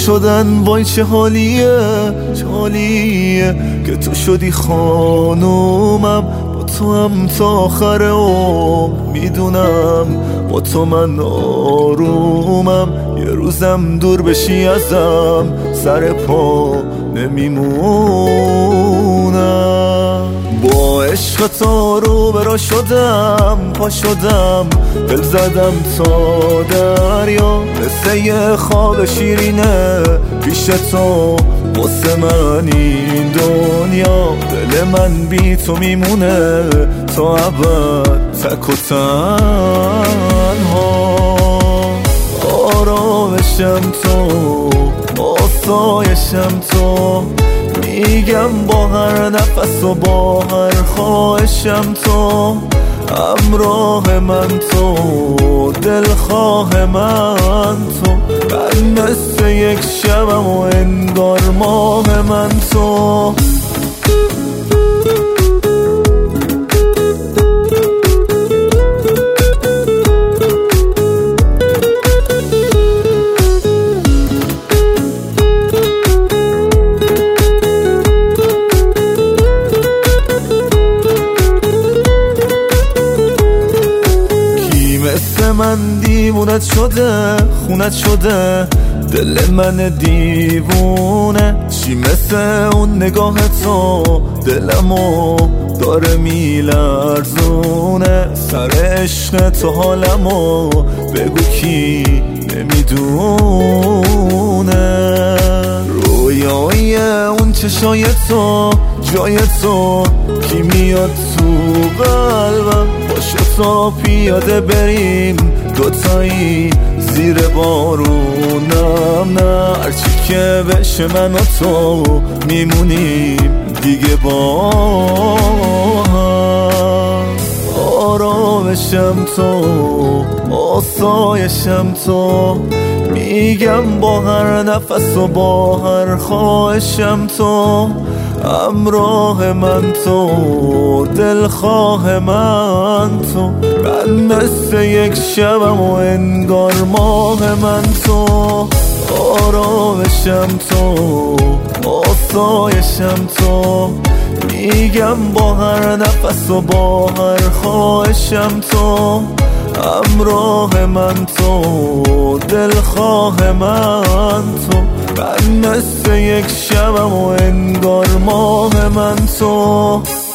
شدن وای چه حالیه که تو شدی خانومم، با تو هم تا آخر میدونم با تو من آرومم. یه روزم دور بشی ازم سر پا نمیمونم. با عشق تو رو برا شدم، پا شدم دل زدم تا دریا، مثل یه خواب شیرینه پیش تو واسه من این دنیا. دل من بی تو میمونه تا ابد تک و تنها. آرامشم تو، آسایشم تو، میگم با هر نفس و با هر خواهشم تو. همراه من تو، دلخواه من تو، من مثل یک شبم و انگار ماه من تو. مثل من دیوونت شده، خونت شده دل من دیوونه. چی مثل اون نگاه تو دلمو داره میلرزونه. سر عشق تو حالمو بگو کی نمیدونه. رویای اون چشای تو، جای تو کی میاد تو قلبم. باشو تا پیاده بریم دوتایی زیر بارونم، نه هرچی که بشه من و تو میمونیم دیگه با هم. آرامشم تو، آسایشم تو، میگم با هر نفس و با هر خواهشم تو. همراه من تو، دلخواه من تو، من مثل یک شبم و انگار ماه من تو. آرامشم تو، آسایشم تو، میگم با هر نفس و با هر خواهشم تو. همراه من تو، دلخواه من تو، من مثل یک شبم و انگار ماه من تو.